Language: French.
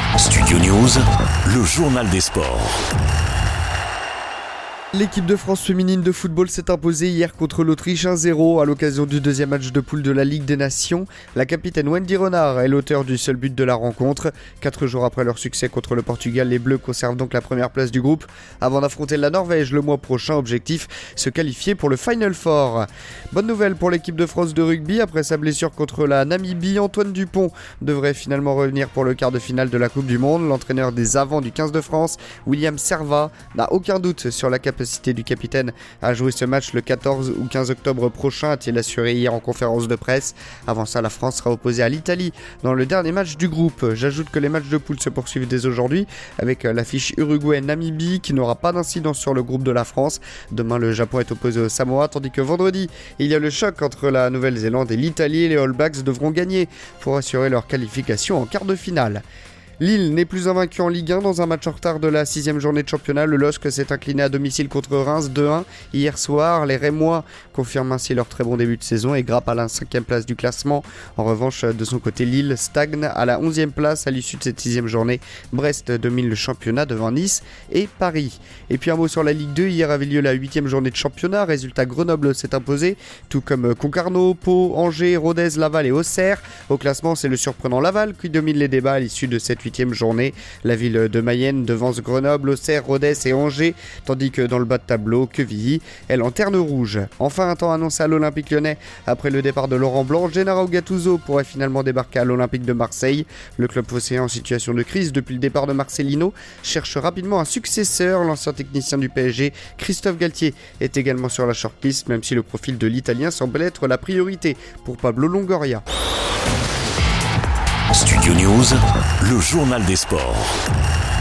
Studio News, le journal des sports. L'équipe de France féminine de football s'est imposée hier contre l'Autriche 1-0 à l'occasion du deuxième match de poule de la Ligue des Nations. La capitaine Wendy Renard est l'auteur du seul but de la rencontre. 4 jours après leur succès contre le Portugal, les Bleus conservent donc la première place du groupe avant d'affronter la Norvège le mois prochain. Objectif, se qualifier pour le Final Four. Bonne nouvelle pour l'équipe de France de rugby. Après sa blessure contre la Namibie, Antoine Dupont devrait finalement revenir pour le quart de finale de la Coupe du Monde. L'entraîneur des avants du 15 de France, William Servat, n'a aucun doute sur la capacité du capitaine à jouer ce match le 14 ou 15 octobre prochain, a-t-il assuré hier en conférence de presse. Avant ça, la France sera opposée à l'Italie dans le dernier match du groupe. J'ajoute que les matchs de poule se poursuivent dès aujourd'hui avec l'affiche Uruguay-Namibie qui n'aura pas d'incidence sur le groupe de la France. Demain, le Japon est opposé au Samoa, tandis que vendredi, il y a le choc entre la Nouvelle-Zélande et l'Italie et les All Blacks devront gagner pour assurer leur qualification en quart de finale. Lille n'est plus invaincu en Ligue 1 dans un match en retard de la 6e journée de championnat. Le LOSC s'est incliné à domicile contre Reims 2-1 hier soir. Les Rémois confirment ainsi leur très bon début de saison et grimpent à la 5e place du classement. En revanche, de son côté, Lille stagne à la 11e place à l'issue de cette 6e journée. Brest domine le championnat devant Nice et Paris. Et puis un mot sur la Ligue 2. Hier avait lieu la 8e journée de championnat. Résultat, Grenoble s'est imposé, tout comme Concarneau, Pau, Angers, Rodez, Laval et Auxerre. Au classement, c'est le surprenant Laval qui domine les débats à l'issue de cette 8e journée. La ville de Mayenne devance Grenoble, Auxerre, Rodez et Angers, tandis que dans le bas de tableau, Quevilly est lanterne rouge. Enfin, un temps annoncé à l'Olympique Lyonnais après le départ de Laurent Blanc. Gennaro Gattuso pourrait finalement débarquer à l'Olympique de Marseille. Le club phocéen en situation de crise depuis le départ de Marcelino cherche rapidement un successeur. L'ancien technicien du PSG, Christophe Galtier, est également sur la shortlist, même si le profil de l'Italien semble être la priorité pour Pablo Longoria. Studio News, le journal des sports.